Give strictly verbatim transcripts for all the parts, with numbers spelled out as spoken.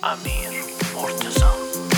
امیر مرتضی.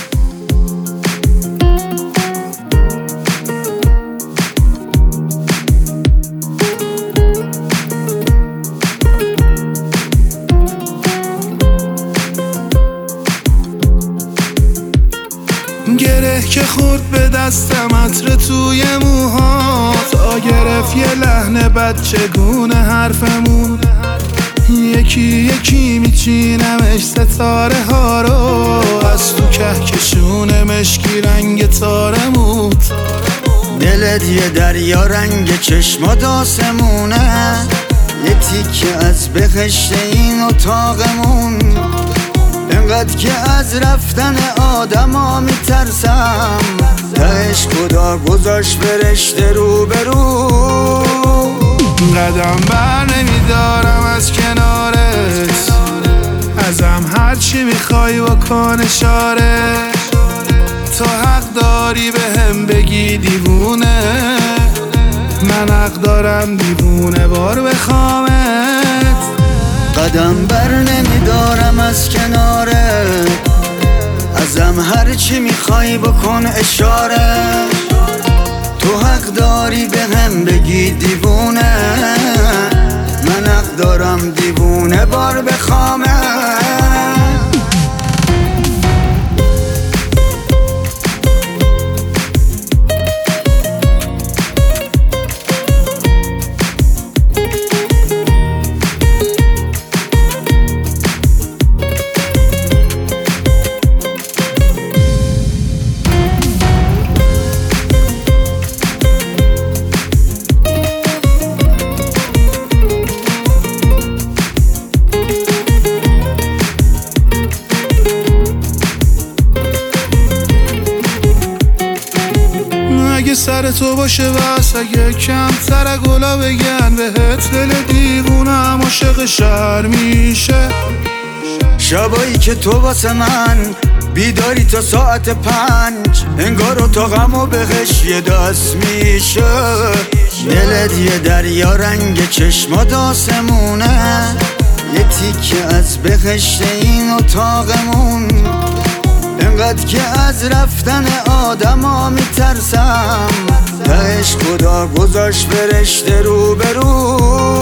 گره که خورد به دستم عطر توی موهات، تا گرفت یه لحن بد چگونه حرفمون. یکی یکی میچینمش ستاره ها رو، از تو کهکشون مشکی رنگ تارموت. دلت یه دریا رنگ چشمات آسمونه، یه تیکه از بهشت این اتاقمون. انقدر که از رفتن آدم ها میترسم، تهش خدا گذاشت فرشته رو به رو. قدم بر نمیدارم از کنارت، ازم هرچی میخوای بکن اشاره. تو حق داری به هم بگی دیوونه، من حق دارم دیوونه بار بخوامت. قدم بر نمیدارم از کنارت، ازم هرچی میخوای بکن اشاره. تو حق داری به هم بگی دیوونه، من حق دارم دیوونه بار بخوامت. اگه سر تو باشه بس، اگه کمتر گلا بگن بهت، دل دیوونم عاشق شهر میشه. شبایی که تو واسه من بیداری تا ساعت پنج، انگار اتاقمو بهش یه دست میشه. دلت یه دریا رنگ چشمات آسمونه، یه تیکه از بهشت این اتاقمون. انقدر که از رفتن آدم ها میترسم، تهش خدا گذاشت فرشته رو به رو.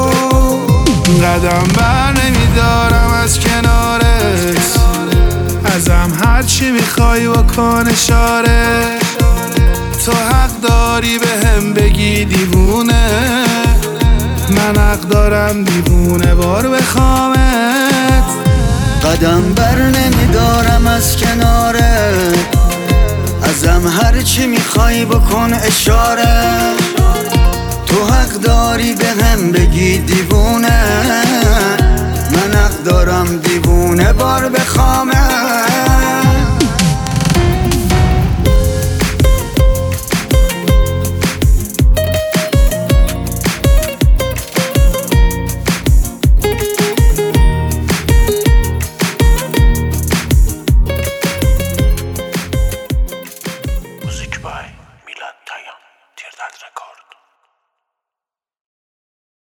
قدم بر نمیدارم از کنارت، ازم هرچی میخوای بکن اشاره. تو حق داری به هم بگی دیوونه، من حق دارم دیوونه بار بخوامت. قدم بر نمیدارم از کنارت، ازم هرچی میخوای بکن اشاره. تو حق داری به هم بگی دیوونه، من حق دارم دیوونه بار بخوامت.